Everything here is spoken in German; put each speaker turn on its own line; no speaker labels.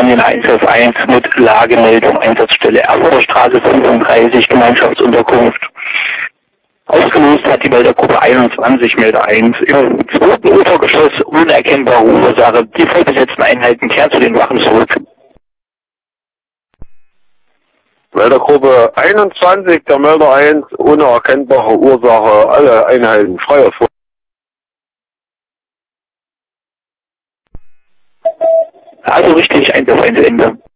den 111 mit Lagemeldung Einsatzstelle Erfurter Straße 35 Gemeinschaftsunterkunft. Ausgelöst hat die Meldergruppe 21 Melder 1 im zweiten Ufergeschoss unerkennbare Ursache. Die vollbesetzten Einheiten kehren zu den Wachen zurück.
Meldergruppe 21, der Melder 1, ohne erkennbare Ursache, alle Einheiten frei auf.
Also richtig, 1 auf 1 Ende.